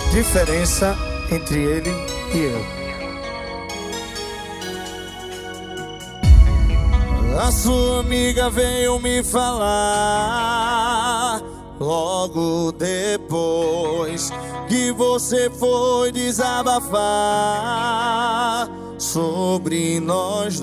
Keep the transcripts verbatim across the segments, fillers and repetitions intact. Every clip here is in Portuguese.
diferença entre ele e eu. A sua amiga veio me falar logo depois que você foi desabafar sobre nós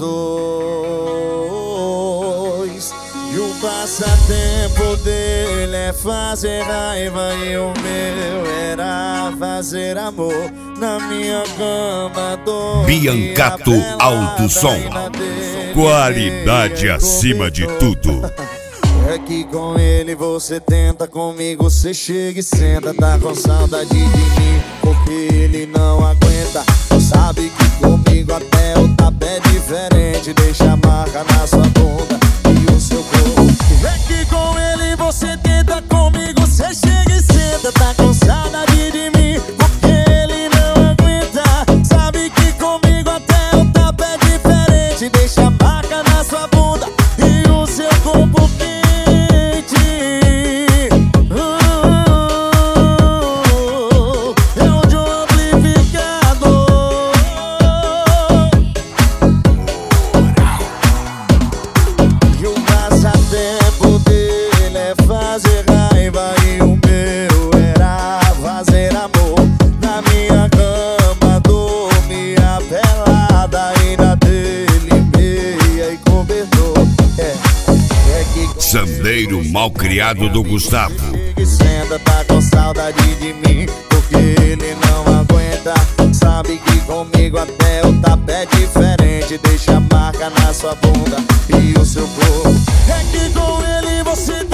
dois. E o passatempo dele é fazer raiva e o meu era fazer amor na minha cama. Biancato Alto Som, qualidade acima de tudo. É que com ele você tenta, comigo você chega e senta. Tá com saudade de mim porque ele não aguenta. Sabe que comigo até o tapa é diferente. Deixa a marca na sua bunda e o seu corpo. É que com ele você tenta, comigo você chega e senta. Tá com saudade de mim porque ele não aguenta. Sabe que comigo até o tapa é diferente. Deixa a marca na sua bunda e o seu corpo quente. Fazer raiva e o meu era fazer amor na minha cama, dormia pelada e na dele meia e cobertor. É, é que Sandeiro malcriado do Gustavo. Senta, tá com saudade de mim porque ele não aguenta. Sabe que comigo até o tapa é diferente. Deixa a marca na sua bunda e o seu corpo. É que com ele você